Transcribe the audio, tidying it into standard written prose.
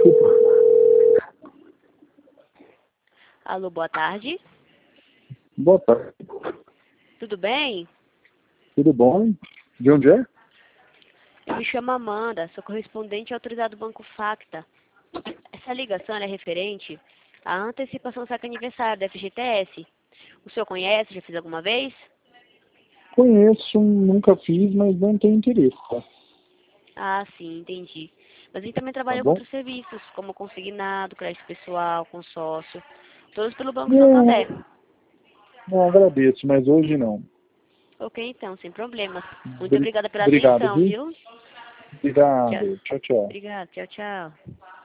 Desculpa. Alô, boa tarde. Boa tarde. Tudo bem? Tudo bom? De onde é? Eu me chamo Amanda, sou correspondente autorizado do Banco Facta. Essa ligação é referente à antecipação do saque aniversário da FGTS. O senhor conhece? Já fez alguma vez? Conheço, nunca fiz, mas não tenho interesse, tá? Ah, sim, entendi. Mas a gente também Tá trabalha com bom? outros serviços, como consignado, crédito pessoal, consórcio, todos pelo Banco Não, Santander. não agradeço, mas hoje não. Ok, então, sem problemas. Muito obrigada pela Obrigado, atenção, viu? viu? Tchau. Obrigado. Tchau, tchau. Obrigada, tchau, tchau.